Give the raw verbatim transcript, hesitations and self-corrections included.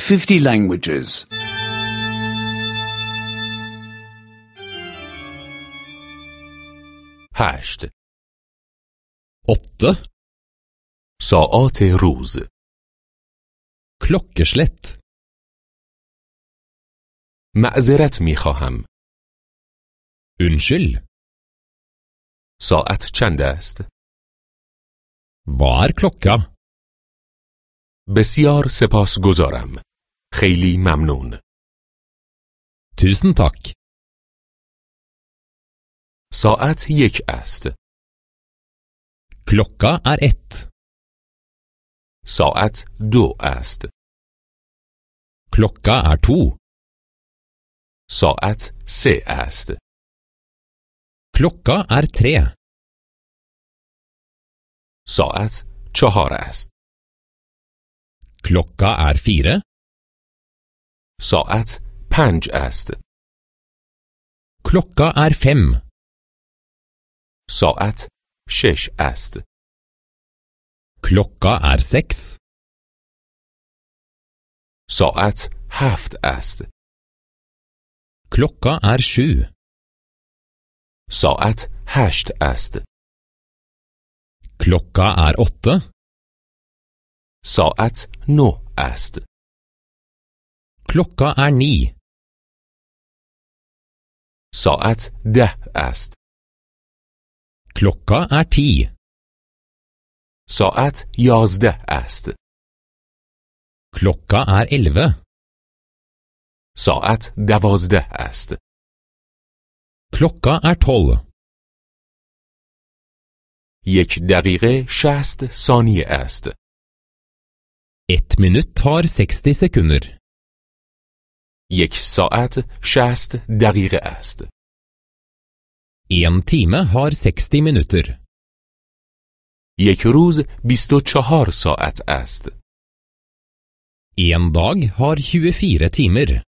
fifty languages. هشت. åtte. ساعات روز. Klokkeslett. معذرت می خواهم. Unnskyld. ساعت چند است؟ Hva er klokka? بسیار سپاسگزارم. خیلی ممنون. Tusen takk. ساعت یک است. Klokka er ett. ساعت دو است. Klokka er to. ساعت سه است. Klokka er tre. ساعت چهار است. Klokka er fire. ساعت پنج است. Klokka er fem. ساعت شش است. Klokka er seks. ساعت هفت است. Klokka er sju. ساعت هشت است. Klokka er åtte. ساعت نه است. Klokka er ni. ساعت ده است. Klokka er ti. ساعت یازده است. Klokka er elleve. ساعت دوازده است. Klokka er tolv. یک دقیقه شصت ثانیه است. Ett minutt har seksti sekunder. یک ساعت شصت دقیقه است. En time har seksti minutter. یک روز بیست و چهار ساعت است. En dag har tjuefire timer.